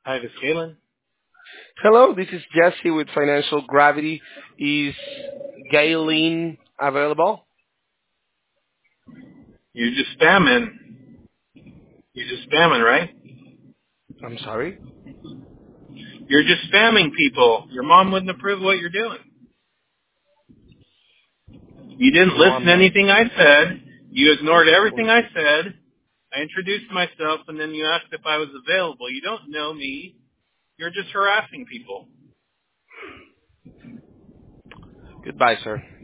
Hi, this is Galen. Hello, this is Jesse with Financial Gravity. Is Galen available? You're just spamming. You're just spamming, right? I'm sorry. You're just spamming people. Your mom wouldn't approve of what you're doing. You didn't No, listen I'm to not. anything I said. You ignored everything Well, I said. I introduced myself, and then you asked if I was available. You don't know me. You're just harassing people. goodbye, sir.